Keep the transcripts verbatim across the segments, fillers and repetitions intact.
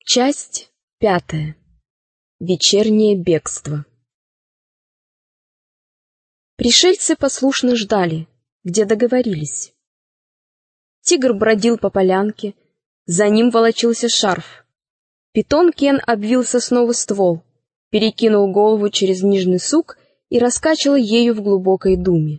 Часть пятая. Вечернее бегство. Пришельцы послушно ждали, где договорились. Тигр бродил по полянке, за ним волочился шарф. Питон Кен обвил сосновый ствол, перекинул голову через нижний сук и раскачивал ею в глубокой думе.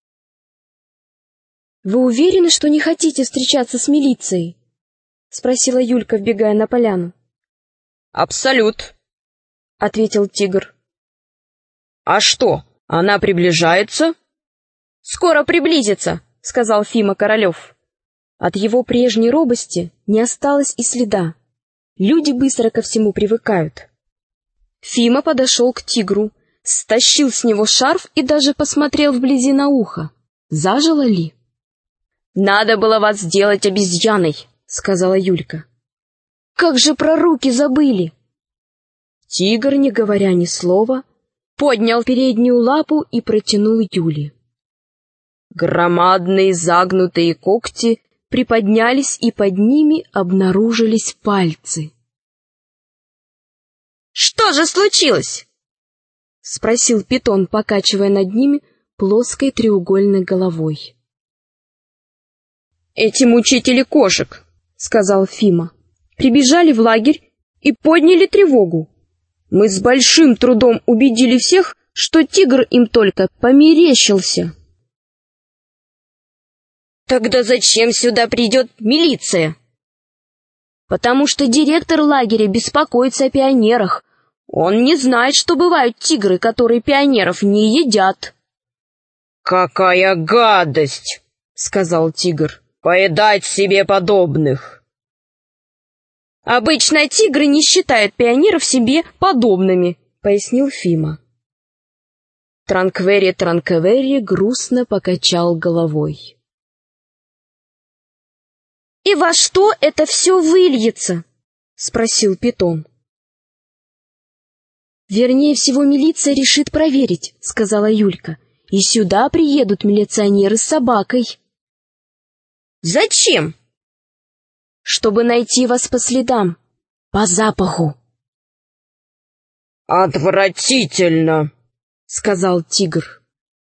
— Вы уверены, что не хотите встречаться с милицией? — спросила Юлька, вбегая на поляну. — Абсолют, — ответил тигр. — А что, она приближается? — Скоро приблизится, — сказал Фима Королев. От его прежней робости не осталось и следа. Люди быстро ко всему привыкают. Фима подошел к тигру, стащил с него шарф и даже посмотрел вблизи на ухо. Зажило ли? — Надо было вас сделать обезьяной, — сказала Юлька. — Как же про руки забыли! Тигр, не говоря ни слова, поднял переднюю лапу и протянул Юле. Громадные загнутые когти приподнялись, и под ними обнаружились пальцы. — Что же случилось? — спросил Питон, покачивая над ними плоской треугольной головой. — Эти мучители кошек, — сказал Фима, — прибежали в лагерь и подняли тревогу. Мы с большим трудом убедили всех, что тигр им только померещился. — Тогда зачем сюда придет милиция? — Потому что директор лагеря беспокоится о пионерах. Он не знает, что бывают тигры, которые пионеров не едят. — Какая гадость! — сказал тигр. — Поедать себе подобных! — Обычно тигры не считают пионеров себе подобными, — пояснил Фима. Транквери Транквери грустно покачал головой. — И во что это все выльется? — спросил Питон. — Вернее всего, милиция решит проверить, — сказала Юлька. — И сюда приедут милиционеры с собакой. — Зачем? — Чтобы найти вас по следам, по запаху. — Отвратительно, — сказал тигр.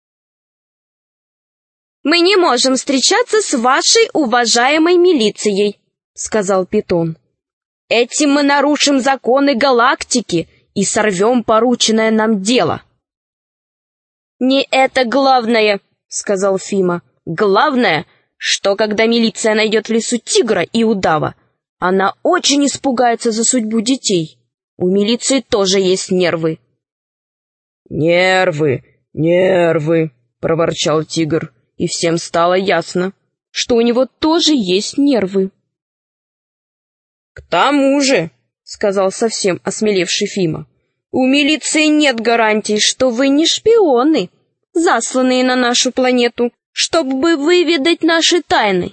— Мы не можем встречаться с вашей уважаемой милицией, — сказал Питон. — Этим мы нарушим законы галактики и сорвем порученное нам дело. — Не это главное, — сказал Фима. — Главное, что когда милиция найдет в лесу тигра и удава, она очень испугается за судьбу детей. У милиции тоже есть нервы. — Нервы, нервы, — проворчал тигр, и всем стало ясно, что у него тоже есть нервы. — К тому же, — сказал совсем осмелевший Фима, — у милиции нет гарантий, что вы не шпионы, засланные на нашу планету, чтобы выведать наши тайны.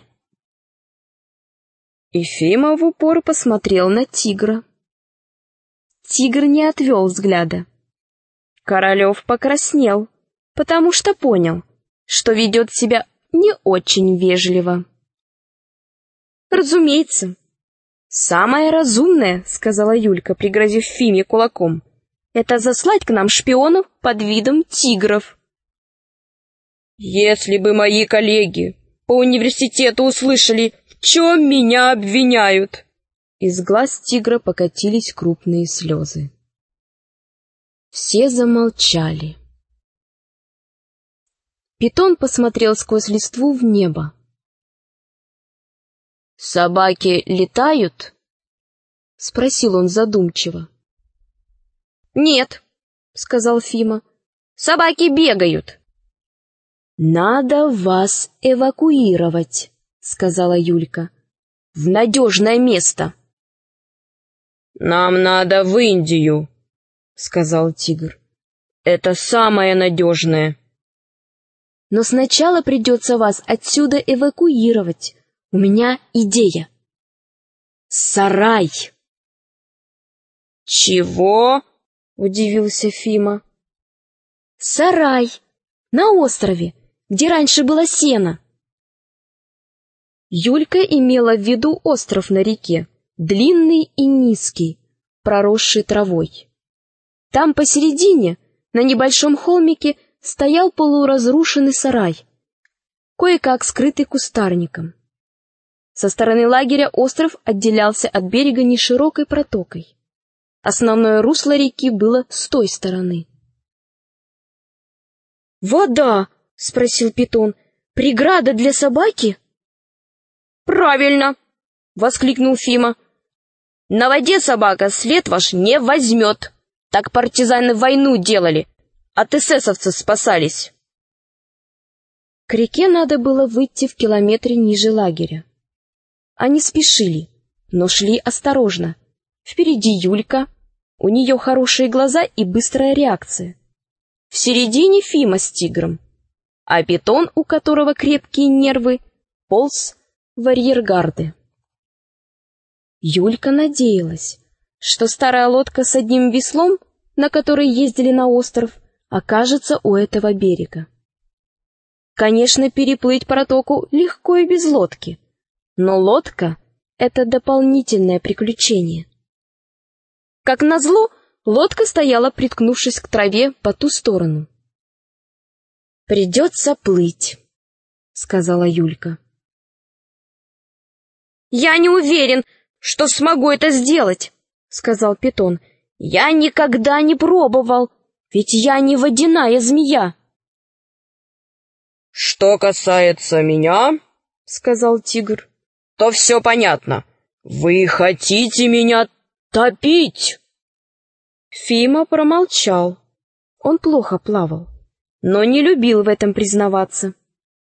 И Фима в упор посмотрел на тигра. Тигр не отвел взгляда. Королев покраснел, потому что понял, что ведет себя не очень вежливо. — Разумеется. — Самое разумное, — сказала Юлька, пригрозив Фиме кулаком, — это заслать к нам шпионов под видом тигров. Если бы мои коллеги по университету услышали, в чем меня обвиняют! Из глаз тигра покатились крупные слезы. Все замолчали. Питон посмотрел сквозь листву в небо. — Собаки летают? — спросил он задумчиво. — Нет, — сказал Фима, — собаки бегают. — Надо вас эвакуировать, — сказала Юлька, — в надежное место. — Нам надо в Индию, — сказал тигр. — Это самое надежное. — Но сначала придется вас отсюда эвакуировать. У меня идея. Сарай. — Чего? — удивился Фима. — Сарай. На острове, где раньше было сено. Юлька имела в виду остров на реке, длинный и низкий, проросший травой. Там посередине, на небольшом холмике, стоял полуразрушенный сарай, кое-как скрытый кустарником. Со стороны лагеря остров отделялся от берега неширокой протокой. Основное русло реки было с той стороны. «Вода!» — спросил Питон. «Преграда для собаки?» «Правильно!» — воскликнул Фима. «На воде собака след ваш не возьмет. Так партизаны войну делали, от эсэсовцев спасались». К реке надо было выйти в километре ниже лагеря. Они спешили, но шли осторожно. Впереди Юлька, у нее хорошие глаза и быстрая реакция. В середине Фима с тигром, а Питон, у которого крепкие нервы, полз в арьергарды. Юлька надеялась, что старая лодка с одним веслом, на которой ездили на остров, окажется у этого берега. Конечно, переплыть протоку легко и без лодки, но лодка — это дополнительное приключение. Как назло, лодка стояла, приткнувшись к траве по ту сторону. «Придется плыть», — сказала Юлька. «Я не уверен, что смогу это сделать», — сказал Питон. «Я никогда не пробовал, ведь я не водяная змея». «Что касается меня, — сказал тигр, — то все понятно. Вы хотите меня топить?» Фима промолчал. Он плохо плавал, но не любил в этом признаваться.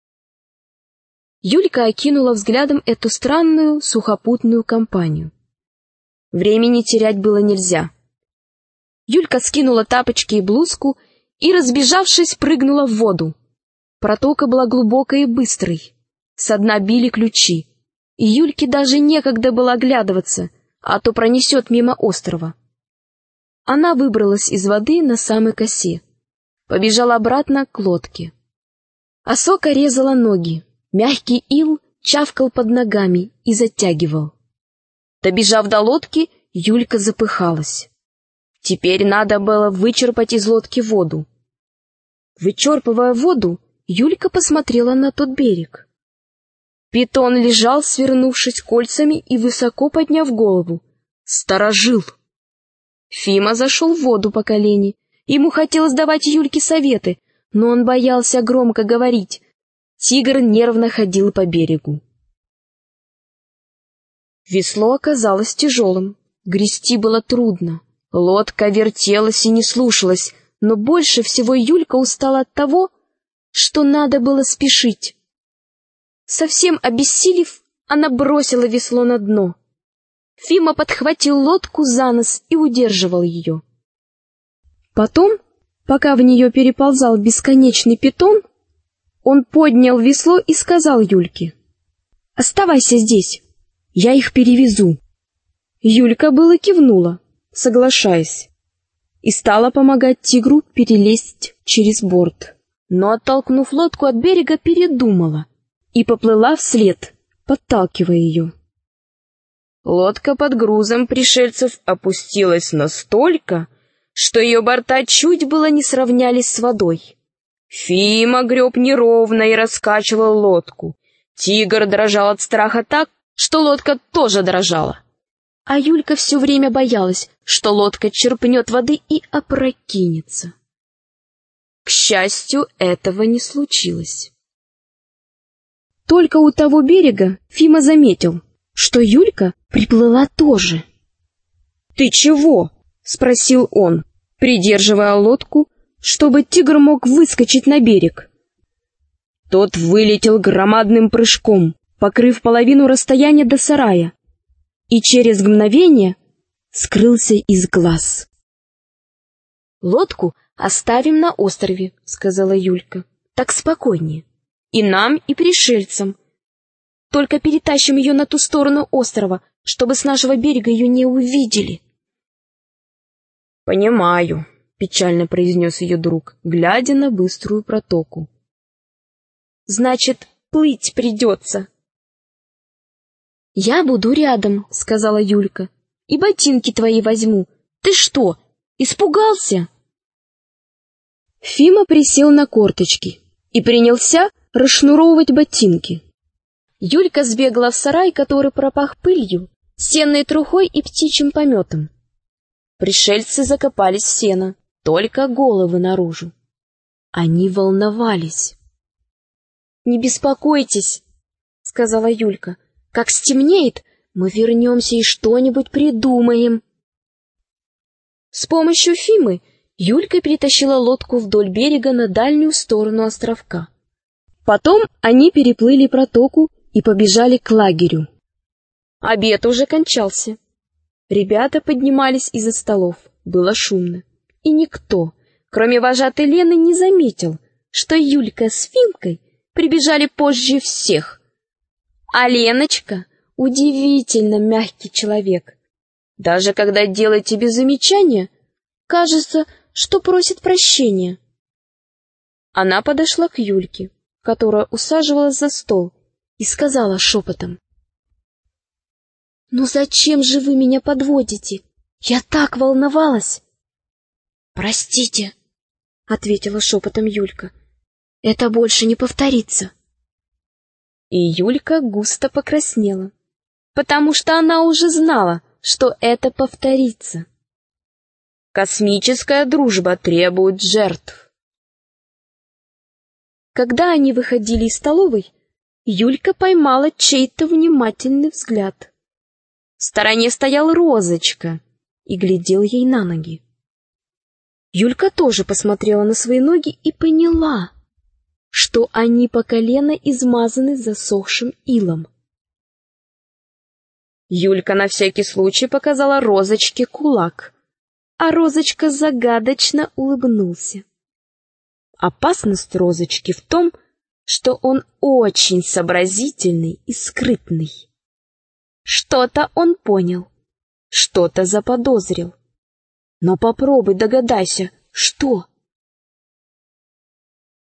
Юлька окинула взглядом эту странную сухопутную компанию. Времени терять было нельзя. Юлька скинула тапочки и блузку и, разбежавшись, прыгнула в воду. Протока была глубокой и быстрой. Со дна били ключи, и Юльке даже некогда было оглядываться, а то пронесет мимо острова. Она выбралась из воды на самой косе, побежала обратно к лодке. Осока резала ноги, мягкий ил чавкал под ногами и затягивал. Добежав до лодки, Юлька запыхалась. Теперь надо было вычерпать из лодки воду. Вычерпывая воду, Юлька посмотрела на тот берег. Питон лежал, свернувшись кольцами и высоко подняв голову. Сторожил. Фима зашел в воду по колени. Ему хотелось давать Юльке советы, но он боялся громко говорить. Тигр нервно ходил по берегу. Весло оказалось тяжелым. Грести было трудно. Лодка вертелась и не слушалась, но больше всего Юлька устала от того, что надо было спешить. Совсем обессилев, она бросила весло на дно. Фима подхватил лодку за нос и удерживал ее. Потом, пока в нее переползал бесконечный питон, он поднял весло и сказал Юльке: «Оставайся здесь, я их перевезу». Юлька было кивнула, соглашаясь, и стала помогать тигру перелезть через борт. Но, оттолкнув лодку от берега, передумала и поплыла вслед, подталкивая ее. Лодка под грузом пришельцев опустилась настолько, что ее борта чуть было не сравнялись с водой. Фима греб неровно и раскачивал лодку. Тигр дрожал от страха так, что лодка тоже дрожала. А Юлька все время боялась, что лодка черпнет воды и опрокинется. К счастью, этого не случилось. Только у того берега Фима заметил, что Юлька приплыла тоже. «Ты чего?» — спросил он, придерживая лодку, чтобы тигр мог выскочить на берег. Тот вылетел громадным прыжком, покрыв половину расстояния до сарая, и через мгновение скрылся из глаз. «Лодку оставим на острове», — сказала Юлька. «Так спокойнее. И нам, и пришельцам. Только перетащим ее на ту сторону острова, чтобы с нашего берега ее не увидели». «Понимаю», — печально произнес ее друг, глядя на быструю протоку. «Значит, плыть придется». «Я буду рядом», — сказала Юлька, — «и ботинки твои возьму. Ты что, испугался?» Фима присел на корточки и принялся расшнуровывать ботинки. Юлька сбегала в сарай, который пропах пылью, сенной трухой и птичьим пометом. Пришельцы закопались в сено, только головы наружу. Они волновались. «Не беспокойтесь», — сказала Юлька, — «как стемнеет, мы вернемся и что-нибудь придумаем». С помощью Фимы Юлька перетащила лодку вдоль берега на дальнюю сторону островка. Потом они переплыли протоку и побежали к лагерю. Обед уже кончался. Ребята поднимались из-за столов, было шумно, и никто, кроме вожатой Лены, не заметил, что Юлька с Фимкой прибежали позже всех. А Леночка удивительно мягкий человек. Даже когда делает тебе замечание, кажется, что просит прощения. Она подошла к Юльке, которая усаживалась за стол, и сказала шепотом: «Ну зачем же вы меня подводите? Я так волновалась!» «Простите», — ответила шепотом Юлька, — «это больше не повторится». И Юлька густо покраснела, потому что она уже знала, что это повторится. Космическая дружба требует жертв. Когда они выходили из столовой, Юлька поймала чей-то внимательный взгляд. В стороне стоял Розочка и глядел ей на ноги. Юлька тоже посмотрела на свои ноги и поняла, что они по колено измазаны засохшим илом. Юлька на всякий случай показала Розочке кулак, а Розочка загадочно улыбнулся. Опасность Розочки в том, что он очень сообразительный и скрытный. Что-то он понял, что-то заподозрил. Но попробуй догадайся, что?